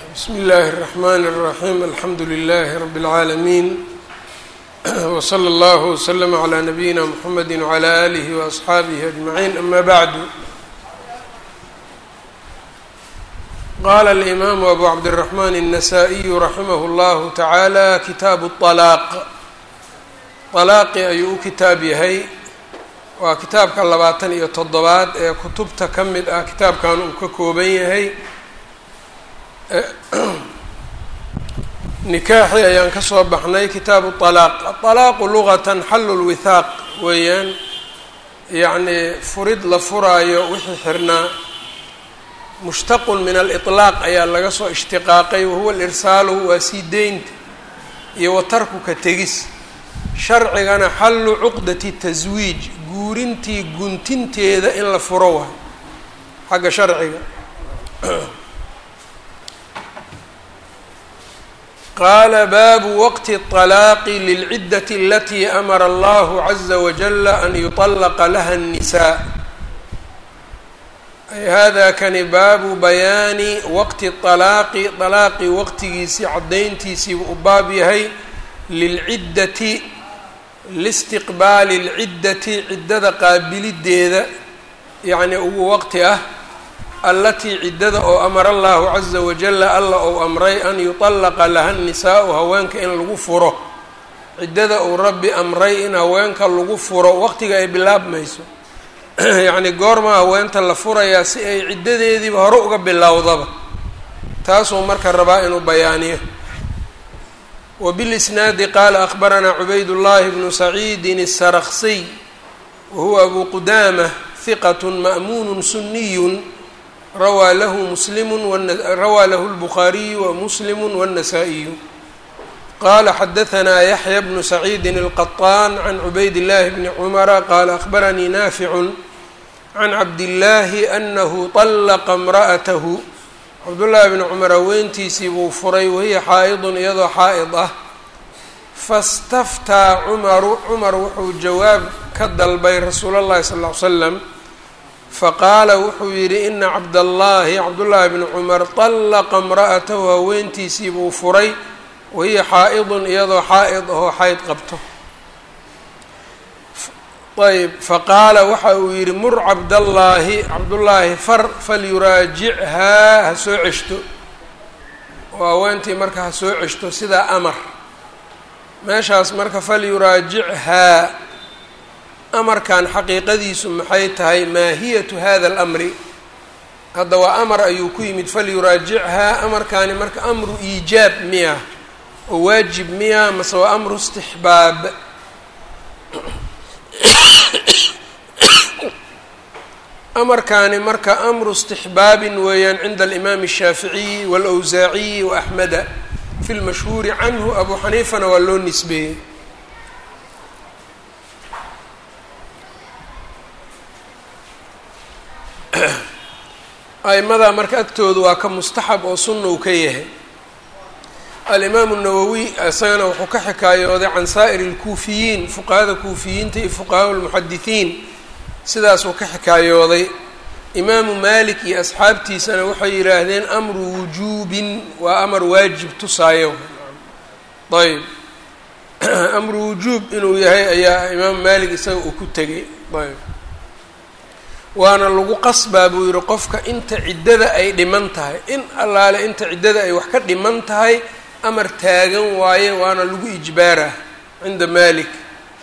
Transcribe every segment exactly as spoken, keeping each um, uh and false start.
بsم الlh الرحmن الرحيم الحمdu للh رب العاalمين وصلى الله وسلم عlى نبيinا محمد وعlى آله وأصحاaبه أجمعين أmا bعd qال الإmام أbو cبدالرحمن النسائي رحimه الله taعالى kitaaب الطلاaq طلاaqi ayuu u kitaab yahay waa kitaabka labaatan iyo toddobaad ee kutubta ka mid ah kitaabkan uu ka kooban yahay nikaaxi ayaan ka soo baxnay kitaabu طalaaq aطalaaqu lugatan xallu lwithaaq weeyaan yacnii furid la furaayo wixii xirnaa mushtaqun min aliطlaaq ayaa laga soo ishtiqaaqay wahuwa alirsaalu waa sii deynta iyo watarku ka tegis sharcigana xallu cuqdati taswiij guurintii guntinteeda in la furo waay xagga sharciga qaala baabu waqti الطalaaqi lilciddati alatii amara allahu caza wajala an yuطallaqa laha الnisaa ay hada kani baabu bayaani waqti طalaaqi طalaaqi waqtigiisii caddayntiisii u baab yahay lilciddati listiqbaali اlciddati ciddada qaabilideeda yacni ugu waqti ah allatii ciddada oo amara allahu caza wajala alla ou amray an yuطallaqa laha nisaau haweenka in lagu furo ciddada uu rabbi amray in haweenka lagu furo waqtiga ay bilaabmayso yacni goorma haweenta la furayaa si ay ciddadeediiba hore uga bilowdaba taasuu marka rabaa inuu bayaaniyo wbilisnaadi qaala akbaranaa cubaydullahi bnu saciidin الsarksiy wahuwa abu qudaamah hiqat ma'muun suniyun rawaa lahu muslimu rawaa lahu lbukhaariyu wamuslimu wالnasaa-iyu qaala xadahanaa yaxya bnu saciidin اlqaطaan can cubayd llahi bni cumara qaala akbaranii naaficu can cabdillaahi anahu طallaqa imra'atahu cabdullaahi bni cumar haweentiisii buu furay wahiya xaa'idun iyadoo xaa'id ah fastaftaa cumaru cumar wuxuu jawaab ka dalbay rasuula llahi sala ll ly slam faqaala wuxuu yidhi ina cabdallaahi cabdullaahi bni cumar طallaqa imra'atahu haweentiisii buu furay wahiya xaa'idun iyadoo xaa'id ahoo xayd qabto ayb faqaala waxa uu yidhi mur cabdallaahi cabdullaahi far falyuraajichaa ha soo ceshto oo haweentii marka ha soo ceshto sidaa amar meeshaas marka falyuraajichaa amarkan xaqiiqadiisu maxay tahay maahiyatu hada alamri hadda waa amar ayuu ku yimid falyuraajichaa amarkaani marka amru iijaab miya oo waajib miya mase waa amru istixbaab amarkaani marka amru istixbaabin weeyaan cinda alimaami الshaaficiyi wاlawsaaciyi waaxmeda fi lmashhuuri canhu abu xaniifana waa loo nisbeeyey a'imadaa marka agtooda waa ka mustaxab oo sunna uu ka yahay alimaamu الnawowi isagana wuxuu ka xikaayooday can saa'ir اlkuufiyiin fuqahada kuufiyiinta iyo fuqahaa اlmuxadisiin sidaasuu ka xikaayooday imaamu maalik iyo asxaabtiisana waxay yidhaahdeen amru wujuubin waa amar waajib tusaayo ayb amru wujuub inuu yahay ayaa imaamu maalik isaga uu ku tegay ayb waana lagu qasbaa buu yihi qofka inta ciddada ay dhiman tahay in allaale inta ciddada ay wax ka dhiman tahay amar taagan waaye waana lagu ijbaarah cinda maalik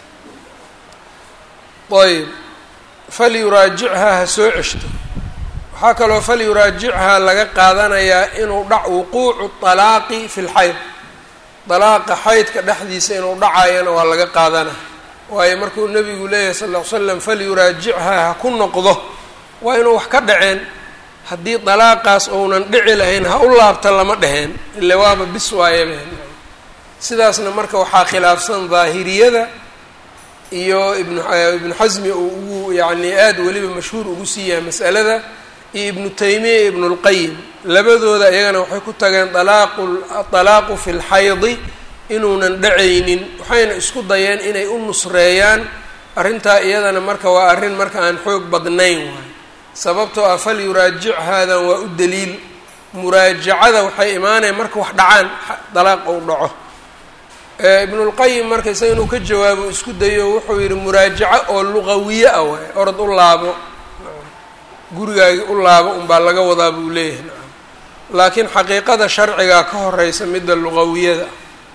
ayb falyuraajichaa ha soo ceshto waxaa kaloo falyuraajichaa laga qaadanayaa inuu dhac wuquucu طalaaqi fi lxayd dalaaqa xaydka dhexdiisa inuu dhacayana waa laga qaadana waayo markuu nebigu leeyahay sal ll ly slam falyuraajichaa ha ku noqdo waa inuu wax ka dhaceen haddii dalaaqaas ounan dhici lahayn ha u laabta lama dheheen ile waaba bis waayabeen sidaasna marka waxaa khilaafsan daahiriyada iyo ibnu ibnu xasmi uu ugu yacni aada weliba mashhuur ugu siiyahay mas'alada iyo ibnu taymiya iyo ibnulqayim labadooda iyagana waxay ku tageen alaaqu alaaqu fi lxaydi inuunan dhacaynin waxayna isku dayeen inay u nusreeyaan arrintaa iyadana marka waa arrin marka aan xoog badnayn waay sababtoo ah falyuraajic haadan waa u daliil muraajacada waxay imaanaya marka wax dhacaan dalaaq ou dhaco. ibnulqayim marka isaga inuu ka jawaabo isku dayo wuxuu yihi muraajaco oo luqawiye ah waay, orod u laabo gurigaagi u laabo unbaa laga wadaa buu leeyahay. laakiin xaqiiqada sharcigaa ka horeysa midda luqawiyada.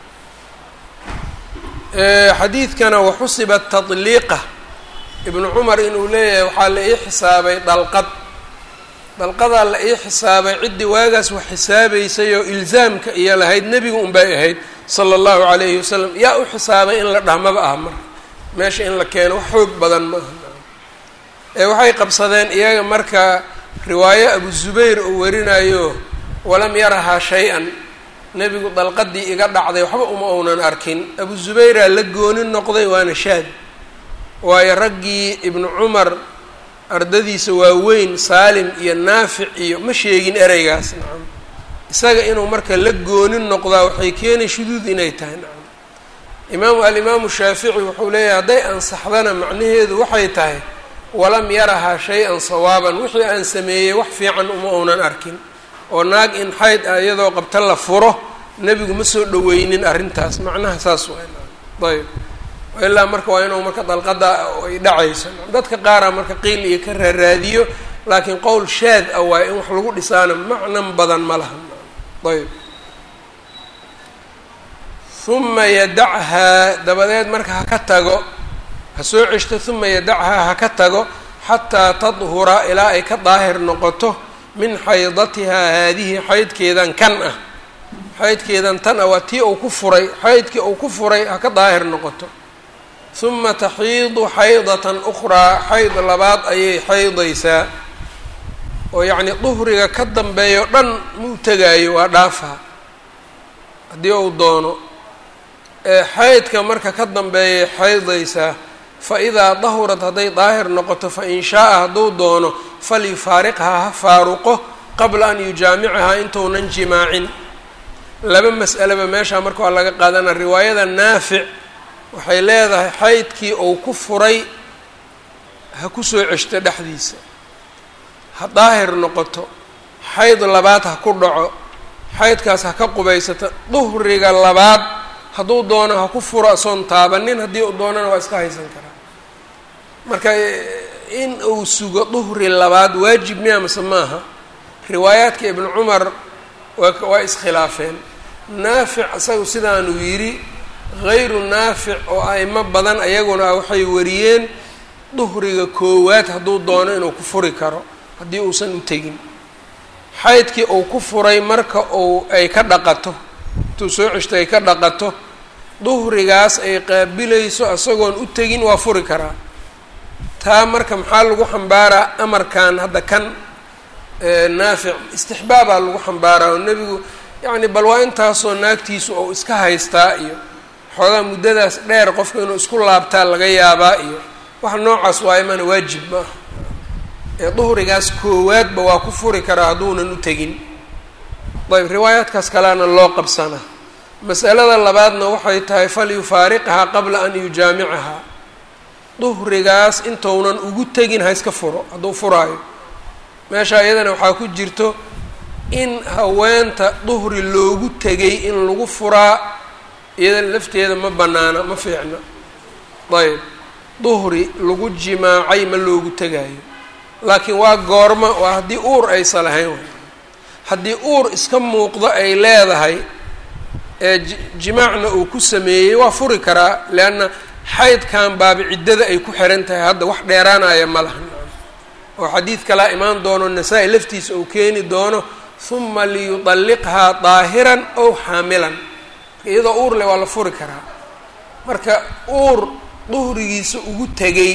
xadiidkana waxusiba tadliiqa ibnu cumar inuu leeyahay waxaa la ii xisaabay dalqad dalqadaa la ii xisaabay ciddii waagaas wax xisaabaysay oo ilzaamka iyo lahayd nebigu unbay ahayd sala allahu calayhi wasalam. yaa u xisaabay in la dhahmaba ah marka meesha in la keeno wax xoog badan ma aha. ee waxay qabsadeen iyaga marka riwaayo abu zubayr oo warinayo walam yarahaa shay-an, nebigu dalqadii iga dhacday waxba uma uunan arkin. abu zubayraa la gooni noqday waana shaad, waayo raggii ibnu cumar ardadiisa waaweyn saalim iyo naafic iyo ma sheegin ereygaas nacam. isaga inuu marka la gooni noqdaa waxay keenay shuduud inay tahay nacam. imaamu alimaamu shaafici wuxuu leeyahay hadday ansaxdana macnaheedu waxay tahay walam yarahaa shay-an sawaaban, wixii aan sameeyey wax fiican uma uunan arkin. oo naag in xayd ah iyadoo qabta la furo nebigu ma soo dhaweynin arrintaas, macnaha saas waay ayb. ilaa marka waa inuu marka dalqada ay dhacayso. dadka qaaraa marka qiil iyo ka raaraadiyo, laakiin qowl shaad ah waaye in wax lagu dhisaana macnan badan ma laha ayb. uma yadachaa dabadeed marka ha ka tago, ha soo ceshto. uma yadachaa ha ka tago xataa tadhura ilaa ay ka daahir noqoto min xaydatihaa haadihi xaydkeedan kan ah xaydkeedan tan ah waa tii uu ku furay, xaydkii uu ku furay ha ka daahir noqoto. uma taxiidu xaydatan ukhraa, xayd labaad ayay xaydaysaa oo yacni duhriga ka dambeeyo dhan muu tegaayo waa dhaafaa haddii uu doono. ee xaydka marka ka dambeeyay xaydaysaa. fa idaa dahurad hadday daahir noqoto fa in shaaa hadduu doono falyufaariqhaa ha faaruqo qabla an yujaamicahaa intuunan jimaacin. laba mas'aleba meeshaa marka waa laga qaadana. riwaayada naafic waxay leedahay xaydkii uu ku furay ha ku soo ceshto dhexdiisa, ha daahir noqoto, xayd labaad ha ku dhaco, xaydkaas ha ka qubaysato, duhriga labaad hadduu doono ha ku furo asoon taabanin, haddii uu doonana waa iska haysan karaa. marka in uu sugo duhri labaad waajib miya mase maaha? riwaayaadka ibnu cumar waa waa iskhilaafeen. naafic isagu sidaanuu yidhi, hayru naafic oo a'imo badan ayaguna waxay wariyeen duhriga koowaad hadduu doono inuu ku furi karo haddii uusan u tegin. xaydkii uu ku furay marka uu ay ka dhaqato, intuu soo ceshto ay ka dhaqato, duhrigaas ay qaabilayso isagoon u tegin waa furi karaa. taa marka maxaa lagu xambaaraa amarkan hadda kan naafic istixbaabaa lagu xambaaraa oo nebigu yacni bal waa intaasoo naagtiisu ou iska haystaa iyo xoogaa muddadaas dheer qofka inuu isku laabtaa laga yaabaa iyo wax noocaas waayo mana waajib ma aha. ee duhrigaas koowaadba waa ku furi karaa hadduunan u tegin. ayb riwaayaadkaas kalena loo qabsanaa. mas'alada labaadna waxay tahay falyufaariqhaa qabla an yujaamicahaa, duhrigaas intounan ugu tegin ha iska furo hadduu furaayo. meesha iyadana waxaa ku jirto in haweenta duhri loogu tegay in lagu furaa iyada lafteeda ma banaana, ma fiicna. ayb duhri lagu jimaacay ma loogu tegaayo, laakiin waa goorma, waa haddii uur aysa lahayn. haddii uur iska muuqdo ay leedahay ee jimaacna uu ku sameeyey waa furi karaa, leanna xaydkan baaba ciddada ay ku xiran tahay, hadda wax dheeraanaya ma lahan. oo xadiid kalaa imaan doono nasaa-i laftiisa uu keeni doono huma liyuطalliqhaa daahiran ow xaamilan, iyadoo uur leh waa la furi karaa. marka uur duhrigiisa ugu tegay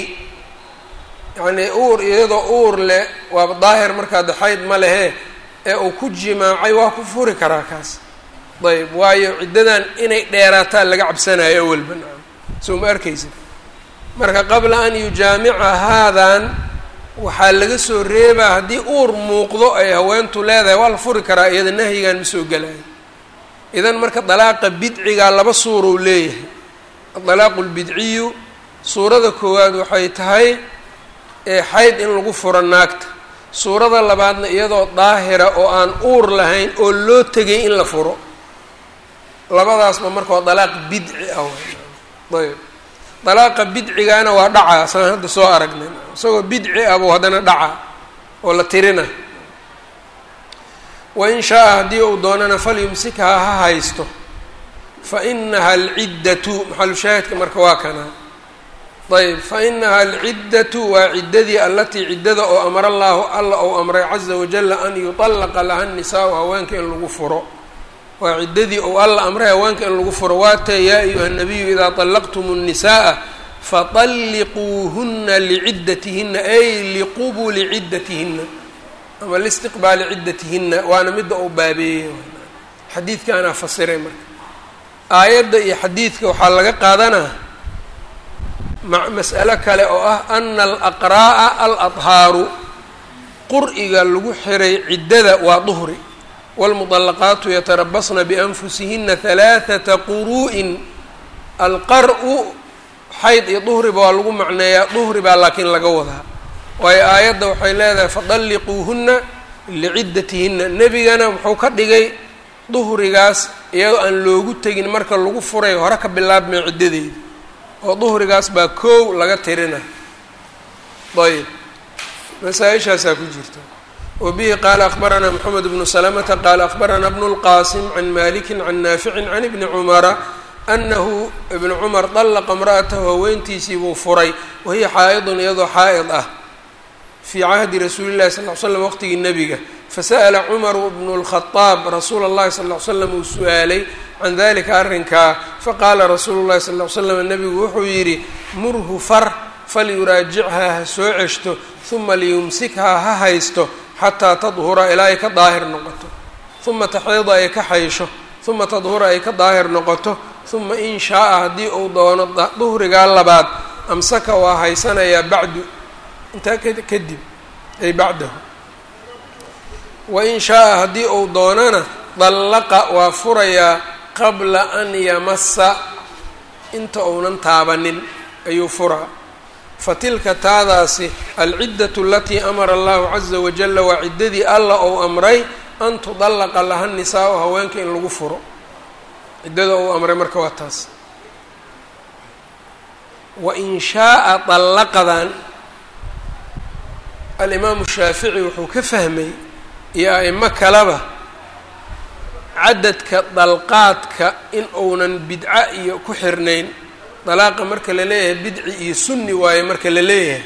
yacnii uur iyadoo uur leh waaba daahir markaa de xayd ma lehe ee uu ku jimaacay waa ku furi karaa kaas. ayb waayo ciddadan inay dheeraataa laga cabsanayo awalba nacam soo ma arkaysid. marka qabla an yujaamica haadan waxaa laga soo reebaa haddii uur muuqdo ay haweentu leedahay waa la furi karaa, iyada nahyigan ma soo gelayo. idan marka dalaaqa bidcigaa laba suurou leeyahay. adalaaqu lbidciyu suurada koowaad waxay tahay ee xayd in lagu furo naagta, suurada labaadna iyadoo daahira oo aan uur lahayn oo loo tegay in la furo labadaasba marka waa dalaaq bidci ah ayb dalaaqa bidcigaana waa dhacaa saan hadda soo aragnay isagoo bidci ah buu haddana dhacaa oo la tirina wain shaa-a haddii uu doonana falyumsikhaa ha haysto fa inaha alciddatu maxalu shaahidka marka waa kanaa ayb fa inaha alciddatu waa ciddadii allatii ciddada oo amara allaahu alla ou amray caza wajala an yutallaqa laha nisaau haweenka in lagu furo waa ciddadii ou alla amray haweenka in lagu furo waatee yaa ayuha nabiyu idaa طallaqtum الnisaءa faطalliquuhuna liciddatihinna ay liqubuli ciddatihinna ama listiqbaali ciddatihinna waana midda uu baabeeyey xadiidkaanaa fasiray marka aayadda iyo xadiidka waxaa laga qaadanaa mas'alo kale oo ah ana alaqraa'a aladhaaru qur'iga lagu xiray ciddada waa duhri wاlmuطalaqaatu yatarabasna bianfusihina halaaثata quru'in alqar'u xayd iyo duhriba waa lagu macneeyaa duhri baa laakiin laga wadaa waayo aayadda waxay leedahay fadalliquuhuna liciddatihinna nebigana wuxuu ka dhigay duhrigaas iyadoo aan loogu tegin marka lagu furay hore ka bilaabmay ciddadeeda oo duhrigaas baa koow laga tirina ayb masaa-ishaasaa ku jirta wabihi qaala akbaranaa moxamed bnu salamata qaala akbaranaa bnu lqaasim can maliki can naaficin can ibni cumara anahu ibnu cumar dallaqa imra'atahu haweentiisii buu furay wahiya xaa'idun iyadoo xaa'id ah fii cahdi rasuuli llahi sal ly slam waqtigii nebiga fasa'ala cumaru bnu lkhadaab rasuula اllahi sal ly slam uu su-aalay can dalika arrinkaa faqaala rasuulu llahi sal ly slam nebigu wuxuu yidhi murhu far falyuraajichaa ha soo ceshto huma liyumsikhaa ha haysto xataa tadhura ilaa ay ka daahir noqoto huma taxiida ay ka xaysho huma tadhura ay ka daahir noqoto huma in shaa-a haddii uu doono duhrigaa labaad amsaka waa haysanayaa bacdu intaa kadib ay bacdahu wain shaa-a haddii uu doonana dallaqa waa furayaa qabla an yamasa inta uunan taabanin ayuu furaa fatilka taadaasi alciddatu alatii amara allahu caza wajala waa ciddadii alla ou amray an tudallaqa laha nisaau haweenka in lagu furo ciddada uu amray marka waa taas wain shaa-a dallaqadan alimaamu shaafici wuxuu ka fahmay iyo a'imo kaleba cadadka dalqaadka in uunan bidca iyo ku xirnayn dalaaqa marka la leeyahay bidci iyo sunni waaye marka la leeyahay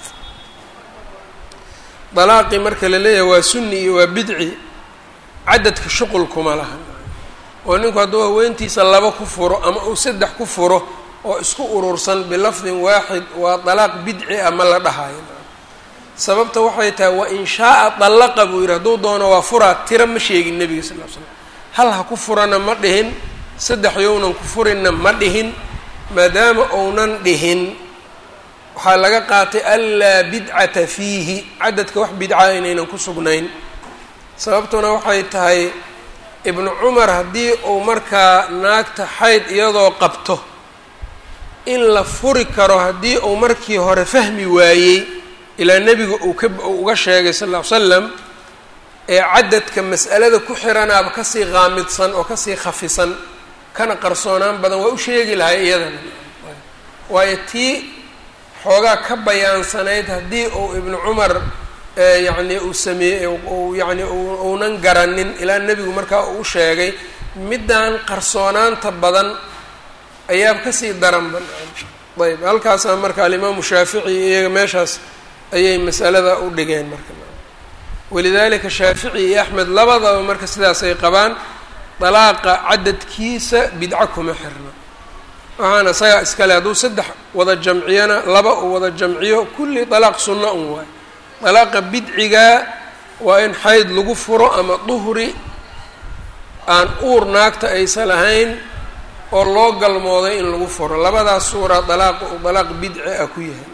dalaaqii marka la leeyahay waa sunni iyo waa bidci cadadka shuqul kuma laha oo ninku hadduu haweentiisa laba ku furo ama uu saddex ku furo oo isku urursan bilafdin waaxid waa dalaaq bidci ah ma la dhahayo sababta waxay tahay wa in shaa-a dallaqa buu yidhi hadduu doono waa furaa tira ma sheegin nebiga sal ll ly slam hal ha ku furana ma dhihin saddex yownan ku furinna ma dhihin maadaama ounan dhihin waxaa laga qaatay anlaa bidcata fiihi cadadka wax bidca inaynan ku sugnayn sababtuna waxay tahay ibnu cumar haddii uu markaa naagta xayd iyadoo qabto in la furi karo haddii uu markii hore fahmi waayey ilaa nebiga uu ka uga sheegay sal ll ly slam ee cadadka mas'alada ku xiranaaba kasii qaamidsan oo kasii khafisan kana qarsoonaan badan waa u sheegi lahay iyadana waayo tii xoogaa ka bayaansanayd haddii uu ibnu cumar yacni uu sameeyey u yacni uunan garanin ilaa nebigu markaa uu sheegay middaan qarsoonaanta badan ayaa kasii daran ban ayb halkaasaa marka alimaamu shaafici iyaga meeshaas ayay masalada u dhigeen marka walidalika shaafici iyo axmed labadaba marka sidaasay qabaan dalaaqa cadadkiisa bidco kuma xirna waxaana isagaa iskale hadduu saddex wada jamciyana laba uu wada jamciyo kulli dalaaq sunna un waay dalaaqa bidcigaa waa in xayd lagu furo ama duhri aan uur naagta aysan lahayn oo loo galmooday in lagu furo labadaas suura dalaaqa uu dalaaq bidci ah ku yahay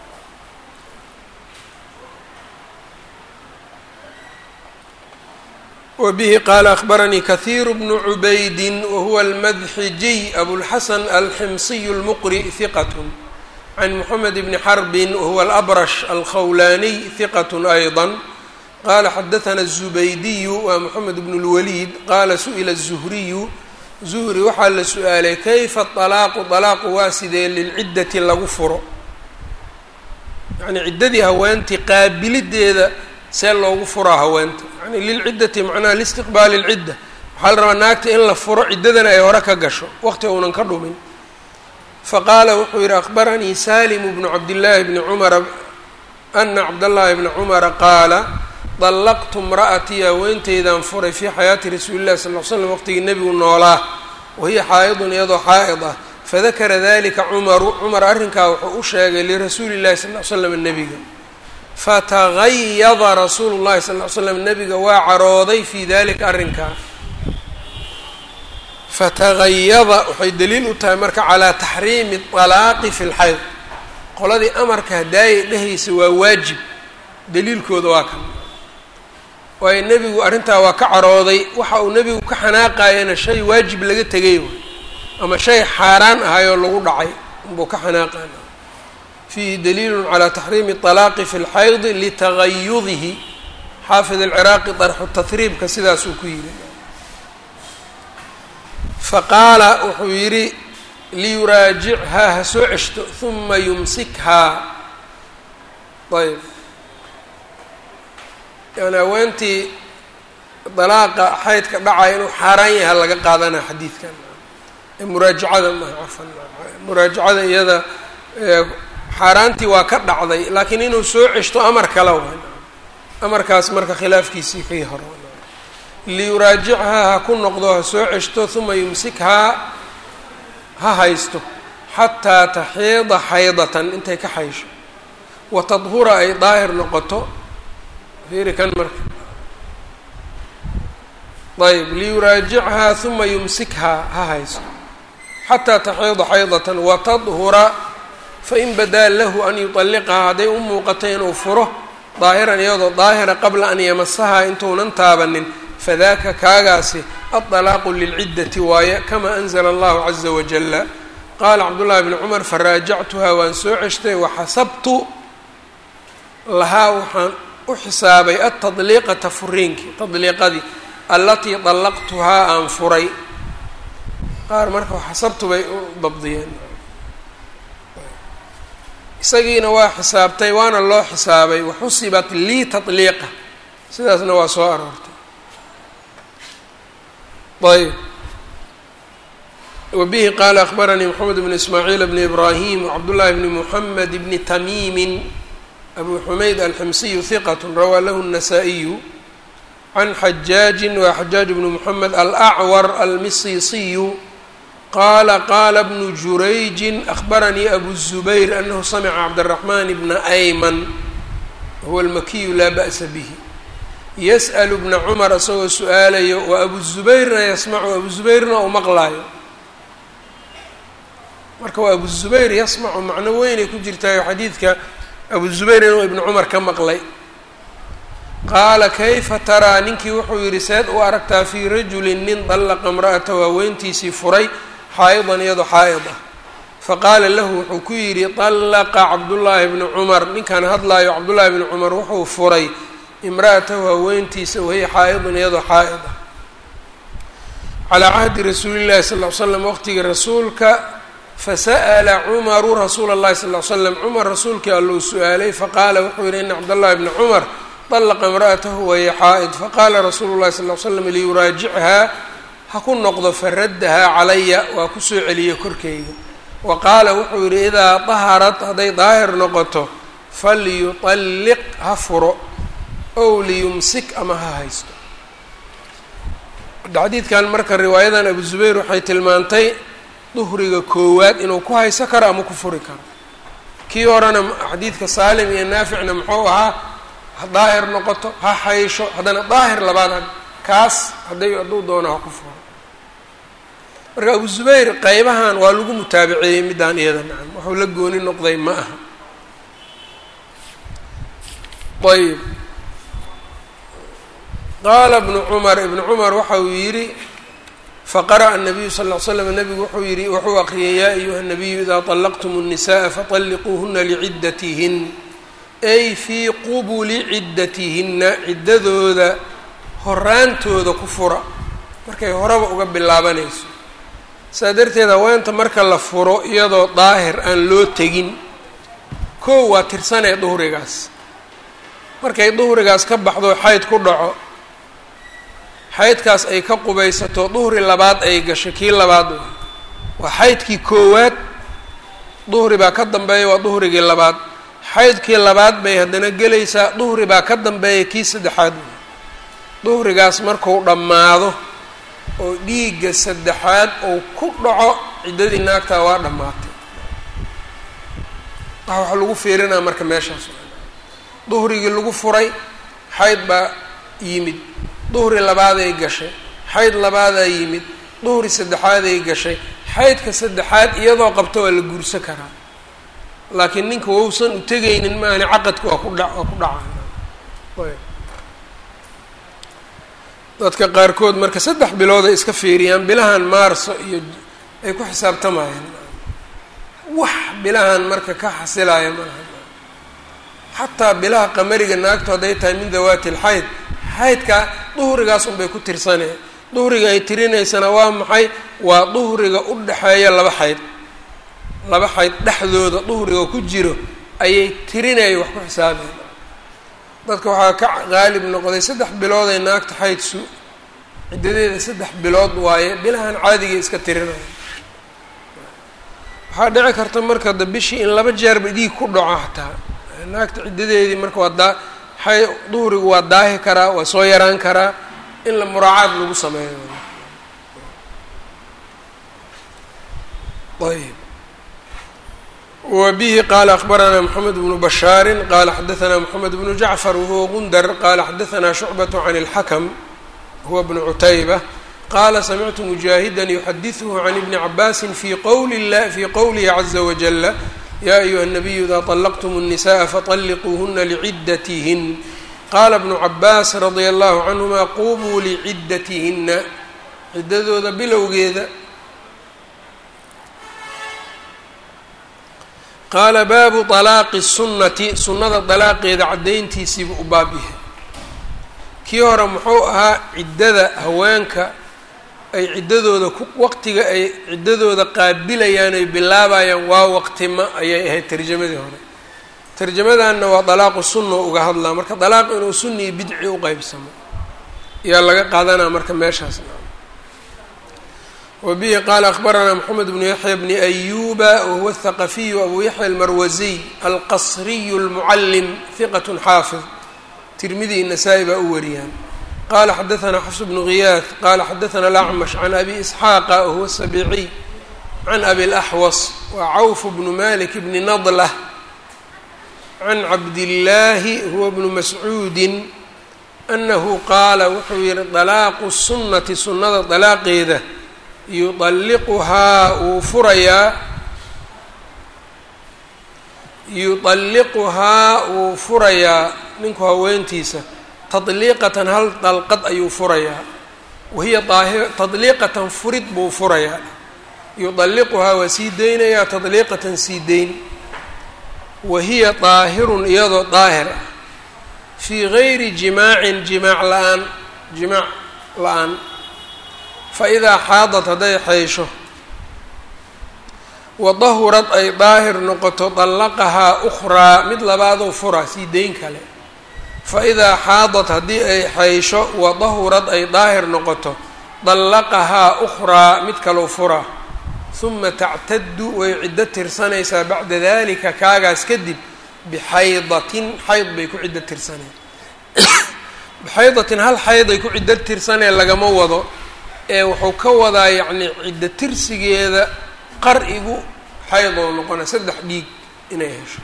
wbihi qaala akbaranii kahiir bnu cubaydi wahuwa almadxijiy abulxasan alximsiy اlmuqri hiqat can moxamed bni xarbin wahuwa alabrash alkhawlaaniy hiqat ayضa qala xadaثna الزubaydiyu waa mحamed bn الwlid qala suئila الزhriyu zuhri waxaa la su-aalay kayfa طalaaqu طalaaqu waa sidee lilciddati lagu furo yani ciddadii haweentii qaabilideeda see loogu furaa haweenta yani lilciddati macnaha liistiqbaali اlcidda waxaa la rabaa naagta in la furo ciddadana ay hore ka gasho waqti uunan ka dhumin faqaala wuxuu yihi akbaranii salimu bnu cabdillaahi bni cumara ana cabdاllahi bna cumara qaala طلqtu امra'atii haweenteydaan furay fii xayaati rasuuli الlahi sal ll ly slam waqtigii nebigu noolaa wahiya xaa'idun iyadoo xaa'id ah fadakara dalika cumaru cumar arrinkaa wuxuu u sheegay lirasuuli الlahi sal ll ly slam nebiga fatagayada rasuulu الlahi sal ly slam nebiga waa carooday fii dalika arrinkaa fatagayada waxay daliil u tahay marka calaa taxriimi الطalaaqi fi اlxayd qoladii amarka hadaayay dhehaysa waa waajib daliilkooda waa kan waayo nebigu arrintaa waa ka carooday waxa uu nebigu ka xanaaqayana shay waajib laga tegay way ama shay xaaraan ahayoo lagu dhacay unbuu ka xanaaqana fiihi daliilun calaa taxriimi طalaaqi fi اlxaydi litagayudihi xaafid alciraaqi darxu tahriibka sidaasuu ku yidhi faqaala wuxuu yidhi liyuraajichaa ha soo ceshto huma yumsikhaa ayb yani haweentii dalaaqa xaydka dhacaya inuu xaaraan yaha laga qaadanaa xadiidkan ee muraajacada maha cafan muraajacada iyada xaaraantii waa ka dhacday laakiin inuu soo ceshto amar kale waay amarkaas marka khilaafkiisii kii hore liyuraajichaa ha ku noqdo ha soo ceshto huma yumsikhaa ha haysto xataa taxiida xaydatan intay ka xaysho wa tadhura ay daahir noqoto fiiri kan marka ayb liyuraajichaa huma yumsikhaa ha haysto xataa taxiida xaydatan watadhura fain badaa lahu an yuطalliqhaa hadday u muuqato inuu furo daahiran iyadoo daahira qabla an yamasahaa intuunan taabanin fadaka kaagaasi aلطalaaqu lilciddati waaye kama anzla allahu caza wajala qaala cabdullahi bni cumar faraajactuhaa waan soo ceshtay waxasabtu lahaa waxaan u xisaabay atadliiqata furiinkii tadliiqadii allatii dallaqtuhaa aan furay qaar marka xasabtu bay u dabdiyeen isagiina waa xisaabtay waana loo xisaabay waxusibat lii tadliiqa sidaasna waa soo aroortay ayb wabihi qaala akbaranii moxamed bn ismaaciil bni ibraahim wcabdullahi bni muxamed bni tamiimin abu xumayd alximsiyu hiqat rawaa lahu الnasaa-iyu can xajaaji wa xajaaj bni moxamed alacwar almisisiyu qaala qaala bnu jurayjin akbaranii abu الzubayr anahu samica cabdالraxman bna ayman huwa almakiyu laa ba'sa bihi yas'lu bna cumar isagoo su-aalayo wa abu zubayrna yasmacu abu zubayrna uu maqlaayo marka waa abu zubayr yasmacu macno weynay ku jirtaayo xadiidka abu zubayr inuu ibnu cumar ka maqlay qaala kayfa taraa ninkii wuxuu yidhi seed u aragtaa fii rajulin nin dallaqa imra'atahu haweentiisii furay xaa'idan iyadoo xaa'id ah faqaala lahu wuxuu ku yidhi dallaqa cabdullaahi bni cumar ninkan hadlaayo cabdullaahi bni cumar wuxuu furay imra'atahu haweentiisa wahiya xaa'idun iyadoo xaa'id ah calaa cahdi rasuuli llahi sal ll ly slam waqtigii rasuulka fasa'ala cumaru rasuula اllahi sal ly slam cumar rasuulkii allou su-aalay faqaala wuxuu yihi ina cabdallahi bni cumar طلqa imra'atahu wahiya xaa'id faqaala rasuulu llahi sal ly slam liyuraajichaa ha ku noqdo faraddahaa calaya waa kusoo celiyo korkeyga wa qaala wuxuu yihi idaa daharat hadday daahir noqoto falyuطalliq ha furo ow liyumsik ama ha haysto xadiidkan marka riwaayadan abu zubayr waxay tilmaantay duhriga koowaad inuu ku hayso karo ama ku furi karo kii horena xadiidka saalim iyo naaficna muxuu ahaa ha daahir noqoto ha haysho haddana daahir labaad kaas hadday hadduu doono ha ku furo marka abu zubayr qeybahan waa lagu mutaabiceeyey middaan iyada nacam wuxuu la gooni noqday ma aha ayb qaala ibnu cumar ibnu cumar waxa uu yidhi faqara'a الnabiyu sal ll ly slam nabigu wuxuu yihi wuxuu aqriyay yaa ayuha الnabiyu idaa طalaqtum الnisaءa faطalliquuhuna liciddatihin ay fii qubuli ciddatihinna ciddadooda horaantooda ku fura markay horeba uga bilaabanayso. saa darteed haweenta marka la furo iyadoo daahir aan loo tegin kow waa tirsanee duhrigaas, markay duhrigaas ka baxdo xayd ku dhaco xaydkaas ay ka qubaysato duhri labaad ay gasho kii labaad waa xaydkii koowaad, duhri baa ka dambeeya waa duhrigii labaad, xaydkii labaad bay haddana gelaysaa duhri baa ka dambeeya kii saddexaad. duhrigaas marku dhammaado oo dhiigga saddexaad uu ku dhaco ciddadii naagtaa waa dhammaatay. waxa waxa lagu fiirinaa marka meeshaas duhrigii lagu furay xayd baa yimid, duhri labaaday gashay, xayd labaadaa yimid, duhri saddexaaday gashay, xaydka saddexaad iyadoo qabto waa la guursan karaa, laakiin ninka wausan u tegaynin maani caqadka waa ku dha waa ku dhacaa. dadka qaarkood marka saddex bilood ay iska fiiriyaan bilahan maarso iyo ay ku xisaabtamayaan, wax bilahan marka ka xasilaya malaha. xataa bilaha qamariga naagto hadday tahay min dawaati lxayd xaydka duhrigaas unbay ku tirsanee, duhriga ay tirinaysana waa maxay? waa duhriga u dhexeeya laba xayd, laba xayd dhexdooda duhriga ku jiro ayay tirinaya wax ku xisaabayan. dadka waxaa ka qaalib noqday saddex bilood ay naagta xayd su ciddadeeda saddex bilood waaye bilahan caadigay iska tirinaya. waxaa dhici karta marka da bishii in laba jeerba dhiig ku dhaco xataa naagta ciddadeedii marka waa daa xay duhrigu waa daahi karaa, waa soo yaraan karaa, in la muraacaad lagu sameeyo. ayb wbihi qala akbaranaa mxamed bnu bashaari qala xadaanaa mxamed bnu jacfar wahuwa gundar qala xadaanaa shucbaة can اlxakm huwa bnu cutayba qala samictu mujaahida yuxadiثhu can ibni cabaasi fi qowli fi qowlihi caza wajala ya ayuha الnabiyu ida طalaqtm الnisaءa faطalquuhuna lcidatihn qala bnu cabaas radia allahu canهuma qubuu lcidatihina ciddadooda bilowgeeda. qaala baabu طalaaqi الsunnati sunnada dalaaqeeda caddayntiisiibu u baab yahay. kii hore muxuu ahaa ciddada haweenka ay ciddadooda ku waqtiga ay ciddadooda qaabilayaan ay bilaabayaan waa waqtima ayay ahayd tarjamadii hore. tarjamadanna waa dalaaqu sunna uga hadlaa, marka dalaaq inuu sunni iyo bidci u qeybsamo ayaa laga qaadanaa marka meeshaas. wbihi qaala akbaranaa mxamed bnu yaxya bni ayuba wahuwa athaqafiyu abu yaxya almarwaziy alqasriyu اlmucallim hiqat xaafid, tirmidi nasaa-i baa u wariyaan. qala xadaanaa xafs bnu ghiyaad qala xadaanaa alacmash can abi isxaaqa wahuwa sabiiciy can abi laxwas wa cawf bnu malik bni nadlah can cabdillaahi huwa bnu mascuudin anahu qaala wuxuu yihi dalaaqu sunnati sunnada dalaaqeeda yualliquhaa wuu furayaa yuطalliquhaa wuu furayaa ninku haweentiisa tadliiqatan hal dalqad ayuu furayaa, wahiya aahir tadliiqatan furid buu furayaa, yuطalliquhaa waa sii deynayaa tadliiqatan sii deyn, wahiya daahirun iyadoo daahir ah fii gayri jimaacin jimaac la-aan jimaac la-aan. faidaa xaadad hadday xaysho wadahurad ay daahir noqoto dallaqahaa ukhraa mid labaadoo fura sii deyn kale. faidaa xaadad haddii ay xaysho wadahurad ay daahir noqoto dallaqahaa ukhraa mid kaloo fura huma tactaddu way ciddo tirsanaysaa bacda dalika kaagaas kadib bixaydatin xayd bay ku ciddo tirsaneen. bixaydatin hal xayd ay ku ciddo tirsaneen lagama wado ee wuxuu ka wadaa yacni ciddo tirsigeeda qar-igu xayd oo noqona saddex dhiig inay hesho.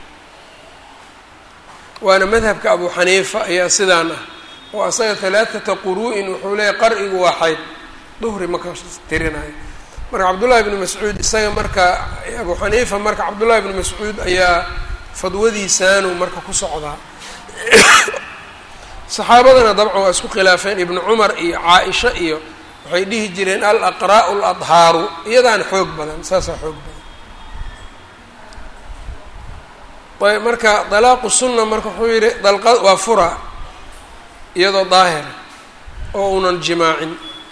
waana madhabka abu xaniifa ayaa sidaan ah oo asaga halaaثata quru-in wuxuu leeyahy qar-igu waa xayd duhri maka tirinayo. marka cabdullahi bni mascuud isaga marka abu xaniifa marka cabdullahi bni mascuud ayaa fadwadiisaanu marka ku socdaa. saxaabadana dabcan waa isku khilaafeen, ibnu cumar iyo caa-isha iyo waxay dhihi jireen alaqraa'u aladhaaru iyadaan xoog badan, saasaa xoog badan. ayb marka dalaaqu sunna marka wuxuu yihi dalqa waa fura iyadoo daahira oo unan jimaacin.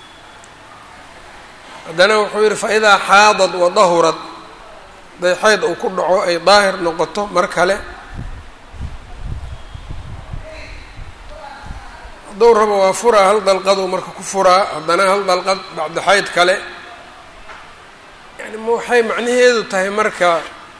haddana wuxuu yihi faidaa xaadad wadahurad haday xayd uu ku dhaco ay daahir noqoto mar kale hadduu rabo waa furaa hal dalqaduu marka ku furaa haddana hal dalqad bacda xayd kale yani waxay macnaheedu tahay marka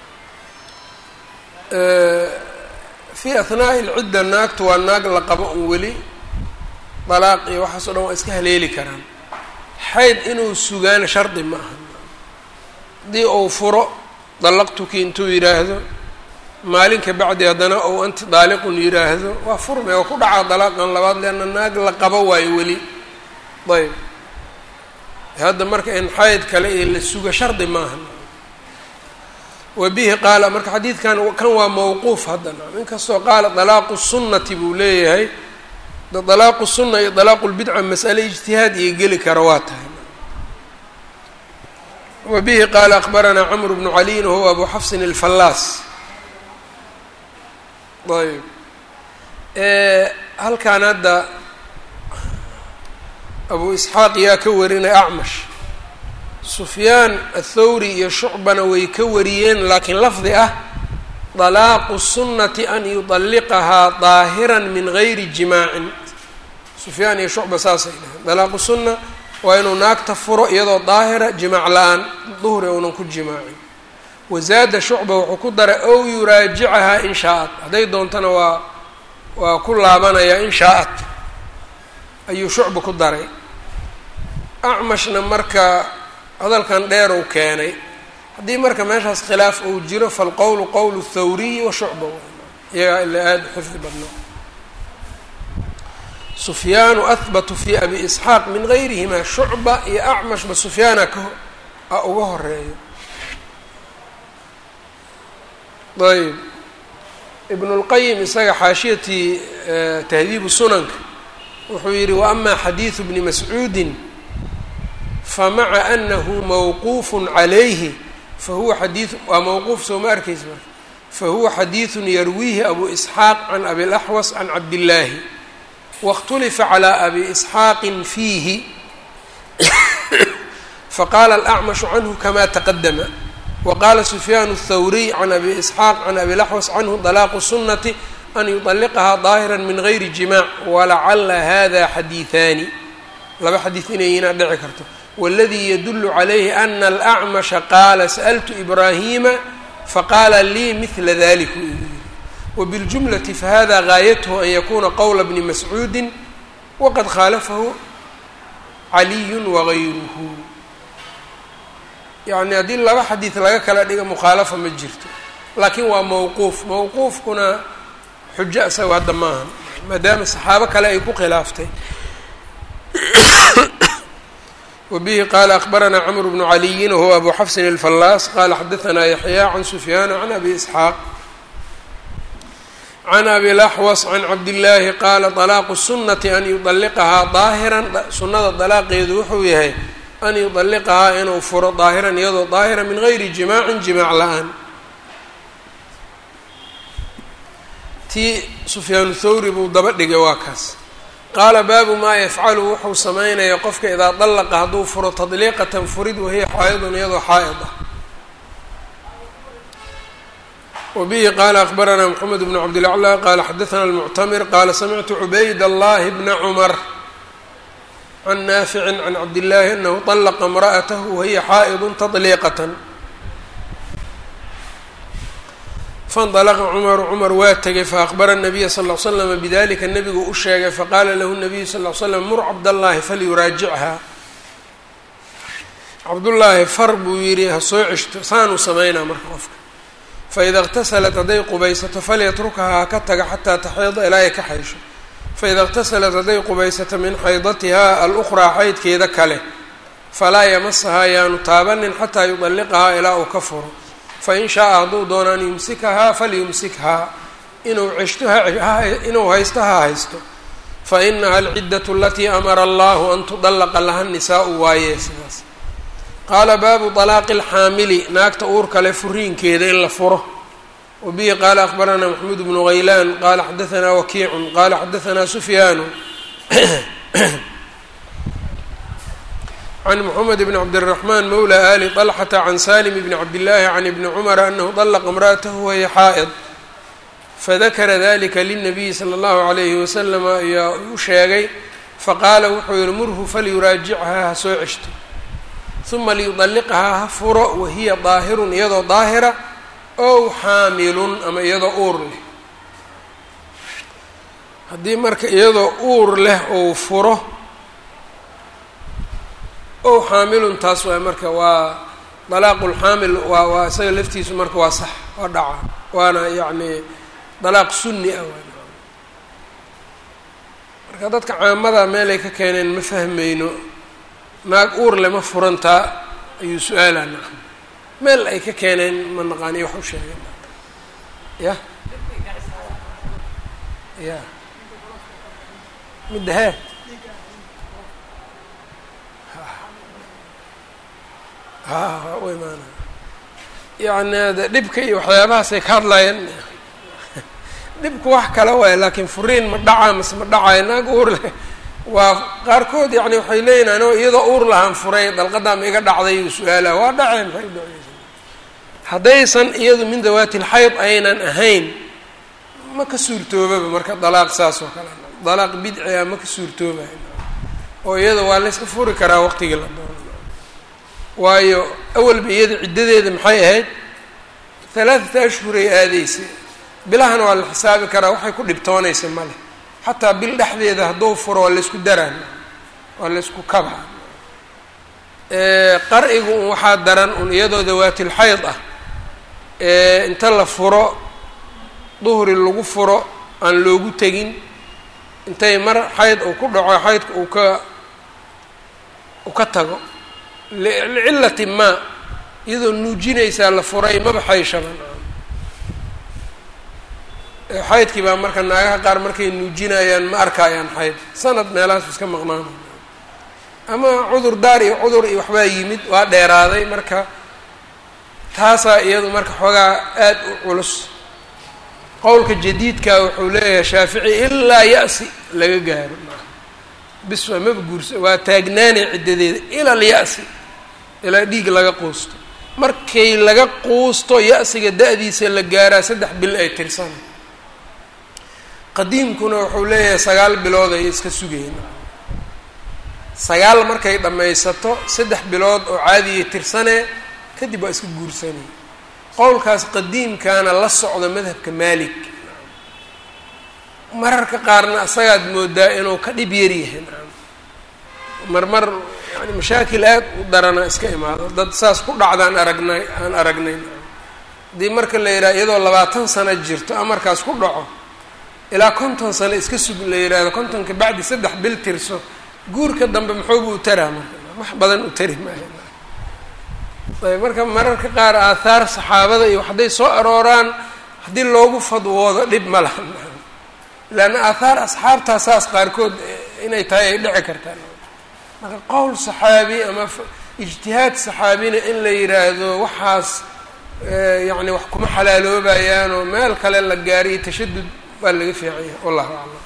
fii ahnaa'i ilcidda naagtu waa naag la qabo un weli dalaaq iyo waxaas o dhan waa iska haleeli karaan. xayd inuu sugaana shardi ma aha. haddii uu furo dallaqtuki intuu yidhaahdo maalin ka bacdi haddana ou anti daaliqun yidhaahdo waa furme oo ku dhacaa dalaaqan labaad leanna naag la qabo waayo weli. ayb hadda marka in xayd kale iyo la suga shardi maaha. wa bihi qaala marka xadiidkan kan waa mawquuf haddana inkastoo qaala dalaaqu sunnati buu leeyahay dalaaqu sunna iyo dalaaqu lbidca mas'ale ijtihaad iyo geli kara waa tahay. wa bihi qaala akbaranaa camru bnu caliyin wahuwa abu xafsin alfallaas. ayb halkan hadda abu isxaaq yaa ka warinay acmash, sufyaan athawri iyo shucbana way ka wariyeen laakiin lafdi ah dalaaqu sunnati an yudalliqahaa daahiran min gayri jimaacin. sufyaan iyo shucba saasay dhaheen dalaaqu sunna waa inuu naagta furo iyadoo daahira jimaac la-aan duhri uunan ku jimaacin. wazaada shucba wuxuu ku daray ow yuraajicahaa in shaa-at hadday doontana waa waa ku laabanayaa in shaa-at ayuu shucba ku daray. acmashna marka hadalkan dheer uu keenay haddii marka meeshaas khilaaf uu jiro falqowlu qowlu thawriyi wa shucba iyagaa ila aada xifdi badna. sufyaanu ahbatu fi abi isxaaq min gayrihima shucba iyo acmashba sufyaana ka a uga horeeyo. ayb ibnu lqayim isaga xaashiyatii tahdiibu sunanka wuxuu yihi wa ama xadiidu bni mascuudin famaca anahu mawquufun calayhi fahuwa xadii waa mawquuf soo ma arkaysa marka fahuwa xadiiثu yarwiihi abu isxaaq can abi laxwas can cabdillaahi waاkhtulifa calى abi isxaaqin fiihi faqaala alacmashu canhu kama taqadama waqaala sufyaan الthawriy can abi isxaaq can abi laxwas canhu dalaaqu sunati an yudaliqahaa daahira min gayri jimaac walacala hada xadiiثaani laba xadiid inayinaa dhici karto. wاladii yadulu calayhi ana alacmasha qaala sa'ltu ibraahima faqaala lii mila dalik wabiاljumlati fahada gaayathu an yakuna qowla bni mascuudi waqad khaalafahu caliyu wagayruhu. yani haddii laba xadiid laga kala dhiga mukhaalafa ma jirto laakiin waa mawquuf. mawquufkuna xujo isaga hadda maaha maadaama saxaabo kale ay ku khilaaftay. wbihi qaala akbaranaa cmr bnu caliyin wahuwa abu xafsin alfallaas qaala xadaanaa yaxya can sufyaana can abi isxaaq can abi laxwas can cabdillaahi qaala dalaaqu sunati an yudaliqahaa daahiran sunnada dalaaqeedu wuxuu yahay an yudaliqahaa inuu furo daahiran iyadoo daahira min gayri jimaacin jimaac la-aan. tii sufyaanu thawri buu daba dhigay waa kaas. qaala baabu maa yafcalu wuxuu samaynaya qofka idaa dallaqa hadduu furo tadliiqatan furid wahiya xaa'idun iyadoo xaa'id ah. wa bihi qaala akbaranaa moxamed bnu cabdilaclaa qaala xadaanaa almuctamir qaala samictu cubayd allahi bna cumar can naaficin can cabdillaahi anahu طallaqa imra'atahu wahiya xaa'idun tadliiqatan faاndalaqa cumaru cumar waa tegay faakbara الnabiya sal ll l slama bidalika nebigu u sheegay faqaala lahu nabiyu sal l slam mur cabdallaahi falyuraajichaa cabdullaahi far buu yidhi ha soo ceshto saanuu samaynaa marka qofka faida اqtasalat hadday qubaysato falyatrukahaa ha ka taga xataa taxiida ilaa ay ka xaysho faida اqtasalat hadday qubaysato min xaydatihaa alukhraa xaydkeeda kale falaa yamasahaa yaanu taabanin xataa yudalliqahaa ilaa uu ka furo fain shaaa hadduu doono an yumsikahaa falyumsikhaa inuu ceshto inuu haysto ha haysto fainaha alciddatu alatii amara allahu an tudallaqa laha nisaau waaye sidaas. qaala baabu dalaaqi alxaamili naagta uurka le furiinkeeda in la furo wabihi qaala akbaranaa maxmuud bnu haylaan qaala xadaanaa wakiicun qaala xadaanaa sufyaanu can mxamed bn cabdالرaحman mawlى ali طلxةa can salim bn cabdالlahi can ibni cmra anahu طلqa imra'atahu wahiya xaa'id fadakara dalika lلnabiyi slى اllahu عalayhi wasalam ayaa u sheegay faqaala wuxuu yihi murhu falyuraajichaa ha soo ceshto ثuma liyuطلqhaa ha furo wahiya daahirun iyadoo daahira ow xaamilun ama iyadoo uur leh haddii marka iyadoo uur leh ou furo ow xaamilun taas waay marka waa dalaaqu lxaamil waa waa isaga laftiisu marka waa sax waa dhaca waana yacni dalaaq sunni ah waay marka dadka caamada meelay ka keeneen ma fahmayno naag uur leh ma furantaa ayuu su-aalaa nacam meel ay ka keeneen ma naqaaniyo wax u sheegeen ya ya midda hee ha u imaana yacni de dhibka iyo waxyaabahaasay ka hadlayeen dhibku wax kale waay laakiin furiin ma dhacaa mase ma dhacayo naag uur leh waa qaarkood yani waxay leeyihin anoo iyadoo uur lahaan furay dalqadaa ma iga dhacday uu su-aalaha waa dhaceen maxay u dhaceysa haddaysan iyadu min dawaati lxayd aynan ahayn ma ka suurtoobaba marka dalaaq saas oo kale dalaaq bidci ah ma ka suurtoobayo oo iyada waa layska furi karaa waqtigii la doono waayo awalba iyada ciddadeeda maxay ahayd halaathata ashhuray aadeysa bilahana waa la xisaabi karaa waxay ku dhibtoonaysa ma leh xataa bil dhexdeeda hadduu furo waa laysku daraan waa laysku kabaa qar-igu un waxaa daran un iyadoo dawaatilxayd ah inta la furo duhri lagu furo aan loogu tegin intay mar xayd uu ku dhaco xaydka uu ka uu ka tago licillati maa iyadoo nuujinaysaa la furay maba xayshaban xaydkii baa marka naagaha qaar markay nuujinayaan ma arkayaan xayd sanad meelahaas iska maqnaana ama cudur daar iyo cudur iyo waxbaa yimid waa dheeraaday marka taasaa iyadu marka xoogaa aad u culus qowlka jadiidka wuxuu leeyahay shaafici ilaa ya-si laga gaaro bis waa maba guursa waa taagnaanay ciddadeeda ila alya'si ilaa dhiig laga quusto markay laga quusto ya-siga da-diisa la gaaraa saddex bil ay tirsana qadiimkuna wuxuu leeyahay sagaal bilood ay iska sugayeen sagaal markay dhammaysato saddex bilood oo caadiyay tirsanee kadib waa iska guursanay qowlkaas qadiimkaana la socda madhabka maalik mararka qaarna asagaad moodaa inuu ka dhib yar yahay marmar yani mashaakil aad u darana iska imaado dad saas ku dhacdaan aragnay aan aragnay haddii marka la yidhaha iyadoo labaatan sano jirto amarkaas ku dhaco ilaa konton sano iska sug la yidhaahdo kontonka bacdi saddex bil tirso guurka dambe muxuuba u taraa marka wax badan u tari maayo ayb marka mararka qaar aathaar saxaabada iyo hadday soo arooraan haddii loogu fadwoodo dhib ma laha leanna aathaar asxaabtaa saas qaarkood inay tahay ay dhici kartaan marka qowl saxaabi ama ijtihaad saxaabina in la yidhaahdo waxaas yacni wax kuma xalaaloobayaan oo meel kale la gaariyo tashadud waa laga fiicanya wallahu aclam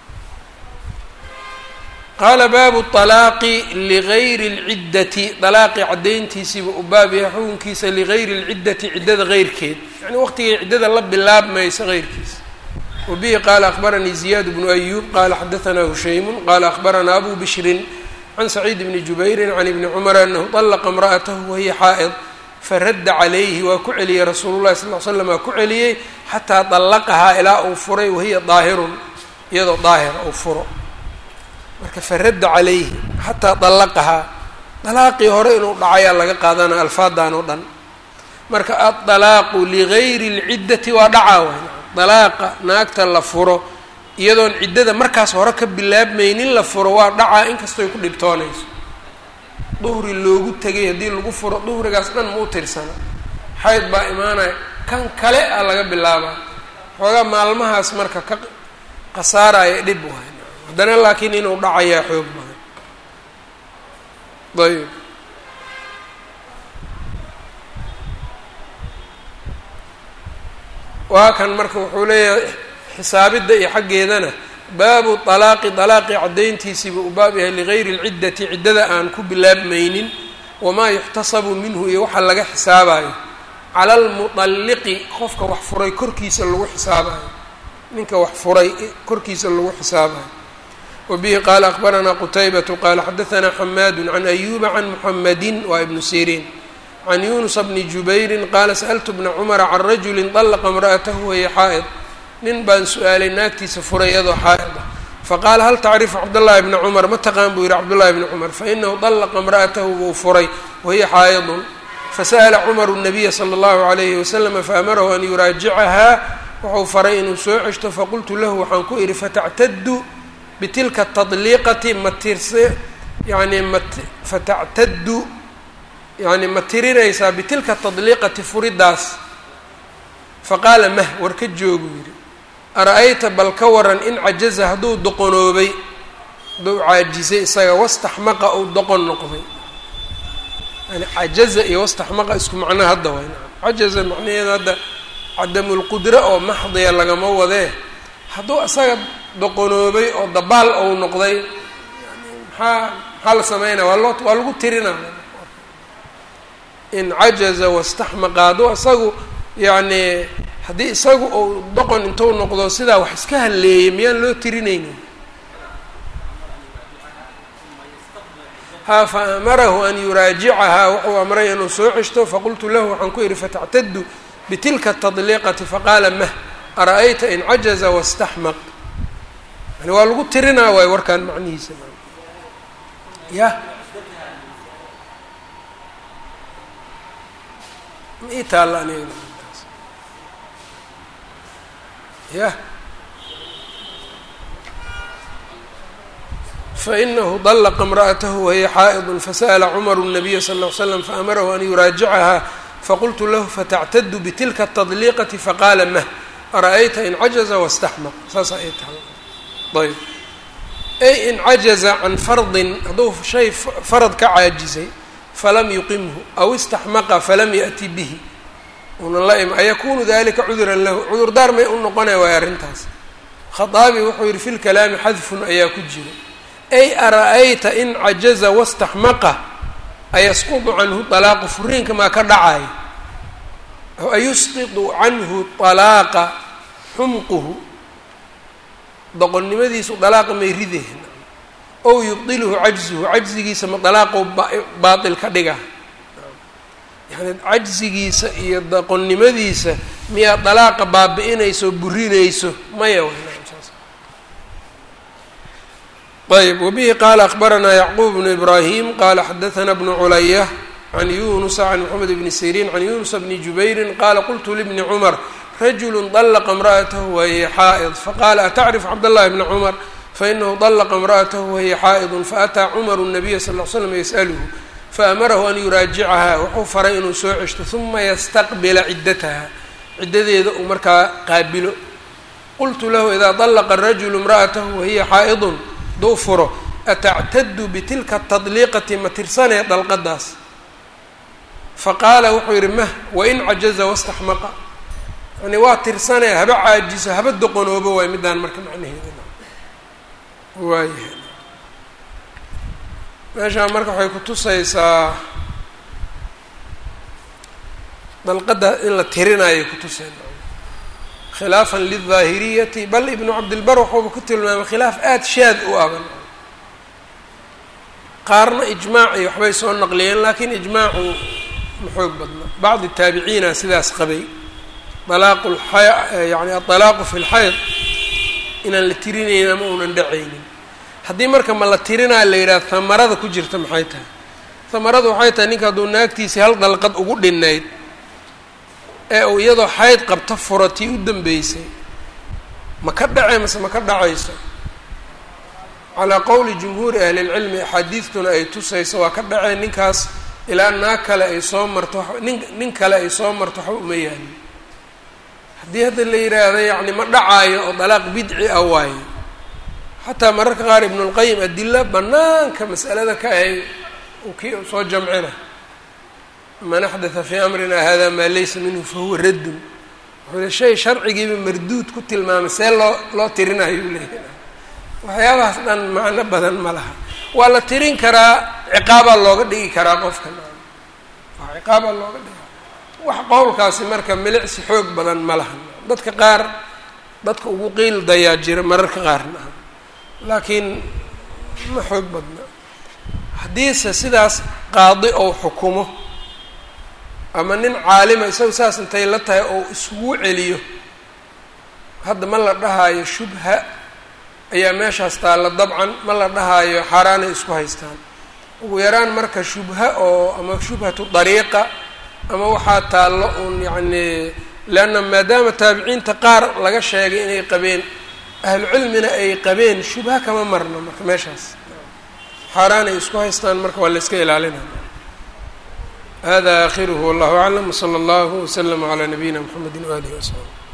qaala baabu طalaaqi ligayri اlciddati dalaaqi caddayntiisiiba u baab yahay xukunkiisa ligayri اlciddati ciddada geyrkeed yani waqtigay ciddada la bilaabmaysa geyrkiisa wabihi qaala akbaranii ziyaad bnu ayuub qaala xadaanaa hushaymu qaala akbaranaa abu bishrin can saciid bni jubayrin can ibni cumar anahu طalaqa imra'atahu wahiya xaa'id faradda calayhi waa ku celiyey rasuulu llahi sal l slam waa ku celiyey xataa dallaqahaa ilaa uu furay wahiya daahirun iyadoo daahira uu furo marka faradda calayhi xataa dallaqahaa dalaaqii hore inuu dhacayaa laga qaadanaa alfaadan oo dhan marka addalaaqu ligayri اlciddati waa dhacaa waay dalaaqa naagta la furo iyadoon ciddada markaas hore ka bilaabmaynin la furo waa dhacaa inkastoy ku dhibtoonayso duhri loogu tegay haddii lagu furo duhrigaas dhan ma u tirsana xayd baa imaanaya kan kale a laga bilaabaa xoogaa maalmahaas marka ka khasaaraya dhib waay haddana laakiin inuu dhacayaa xoog badan ayb waa kan marka wuxuu leeyahay xisaabidda iyo xaggeedana baabu طalaaqi طalaaqi caddayntiisiiba u baab yahay ligayri اlciddati ciddada aan ku bilaabmaynin wamaa yuxtasabu minhu iyo waxa laga xisaabayo cala almuطalliqi qofka wax furay korkiisa lagu xisaabayo ninka wax furay korkiisa lagu xisaabayo wabihi qaala akbaranaa qutaybatu qaala xadaثanaa xamaadu can ayuba can muxamadi wa ibnu siriin can yunusa bni jubayrin qaala sa'altu bna cumara can rajuli طallaqa imra'atahu wahiya xaa'id nin baan su-aalay naagtiisa furay iyadoo xaa'id ah faqaala hal tacrifu cabdاllahi bna cumar ma taqaan buu yihi cabdullahi bni cumar fainahu طallaqa imra'atahu buu furay wahiya xaa'idun fasa'ala cumaru الnabiya salى اllahu عalayhi waslama faamarahu an yuraajicahaa wuxuu faray inuu soo ceshto faqultu lahu waxaan ku idhi fatactadu bitilka tadliiqati ma tirse yani mat fatactadu yani ma tirinaysaa bitilka tadliiqati furidaas faqaala mah war ka joogu yidhi ara-ayta bal ka waran in cajaza hadduu doqonoobay hadduu caajisay isaga wastaxmaqa ou doqon noqday yani cajaza iyo wastaxmaqa isku macnaa hadda waay cajaza macnaheeda hadda cadamulqudra oo maxdiya lagama wadee hadduu isaga doqonoobay oo dabaal ou noqday yani maxaa maxaa la sameynaya waa loo waa lagu tirinaa in cajaza wastaxmaqa hadduu isagu yacni haddii isagu uu doqon intuu noqdo sidaa wax iska halleeyay miyaan loo tirinaynin ha fa amarahu an yuraajicahaa wuxuu amray inuu soo ceshto faqultu lahu waxaan ku idhi fatactadu bitilka tadliiqati faqaala mah ara-ayta in cajaza wastaxmaq yani waa lagu tirinaa waay warkaan macnihiisa ya ma ii taalla aniga yah fainahu طallaqa imra'atahu wahiya xaa'idun fasa'ala cumaru الnabiya sal ll ly slam faamarahu an yuraajicahaa faqultu lahu fatactadu bitilka atadliiqati faqaala mah ara-ayta in cajaza wastaxmaq saasa ay tahay ayb ay in cajaza can fardin hadduu shay farad ka caajisay falam yuqimhu aw istaxmaqa falam ya'ti bihi una la im ayakunu dalika cuduran lahu cudurdaar may u noqonaya waay arrintaas khaaabi wuxuu yihi fi lkalaami xadfun ayaa ku jira ay ara-ayta in cajaza wastaxmaqa ayasqudu canhu طalaaqu furiinka maa ka dhacayo ayusqidu canhu طalaaqa xumquhu doqonnimadiisu dalaaqa may rideen ow yubdiluhu cajzuhu cajzigiisa ma dalaaqou baatil ka dhiga yani cajzigiisa iyo doqonnimadiisa miyaa dalaaqa baabi-inayso burinayso maya ayb wabihi qaala akbaranaa yacquub bnu ibraahim qaala xadaثana bnu culaya can yunusa can moxamed bni siriin can yunusa bni jubayrin qaala qultu libni cumar rajulu طallaqa imra'atahu wahiya xaa'id faqaala atacrifu cabdallahi bna cumar fainahu طallaqa imra'atahu wahiya xaa'idun faataa cumaru الnabiya sal ll slam yas'aluhu faamarahu an yuraajicahaa wuxuu faray inuu soo ceshto uma yastaqbila ciddataha ciddadeeda uu markaa qaabilo qultu lahu idaa طallaqa rajulu imra'atahu wahiya xaa'idun duu furo atactadu bitilka tadliiqati ma tirsanee dalqadaas faqaala wuxuu yidhi mah wain cajaza wastaxmaqa yani waa tirsanee haba caajiso haba doqonoobo waay middaan marka macnaheeda waayahay meeshaan marka waxay ku tusaysaa dalqadda in la tirinaayo kutusay khilaafan lildaahiriyati bal ibnu cabdilbar waxuuba ku tilmaamay khilaaf aada shaad u aban qaarna ijmaac iyo waxbay soo naqliyeen laakiin ijmaacu ma xoog badna bacdi taabiciina sidaas qabay alaaqu lxa yani aطalaaqu fi lxayd inaan la tirinaynin ama uunan dhacaynin haddii marka ma la tirinaa la yidhaha hamarada ku jirta maxay tahay hamarada waxay tahay ninka hadduu naagtiisii hal dalqad ugu dhinayd ee uu iyadoo xayd qabta furatii u dambeysay ma ka dhacay mase ma ka dhacayso calaa qowli jumhuuri ahli lcilmi axaadiidtuna ay tusayso waa ka dhaceen ninkaas ilaa naag kale ay soo marto nin nin kale ay soo marto waxba uma yaalin haddii hadda la yidhaahdo yacni ma dhacaayo oo dalaaq bidci ah waayo xataa mararka qaar ibnulqayim adilo banaanka mas'alada ka ahay uu kii soo jamcina man axdatha fii amrina hada maa laysa minhu fahuwa raddun wuxuu shay sharcigiiba marduud ku tilmaamay see loo loo tirinayo u leeyahay waxyaabahaas dhan macno badan ma laha waa la tirin karaa ciqaabaa looga dhigi karaa qofka waa ciqaabaa looga dhigi wax qowlkaasi marka milicsi xoog badan ma laha dadka qaar dadka ugu qiil dayaa jira mararka qaarna laakiin ma xoog badna haddiise sidaas qaadi ou xukumo ama nin caalima isagu saas intay la tahay oo isugu celiyo hadda ma la dhahaayo shubha ayaa meeshaas taalla dabcan ma la dhahaayo xaaraanay isku haystaan ugu yaraan marka shubha oo ama shubhatu dariiqa ama waxaa taallo uun yacni leanna maadaama taabiciinta qaar laga sheegay inay qabeen ahlu cilmina ay qabeen shubha kama marno marka meeshaas xaaraanay isku haystaan marka waa la iska ilaalinaya hada akhiruhu wallahu aclam wsala allahu waslama calaa nabiyina mxamedi waalihi wasaxbi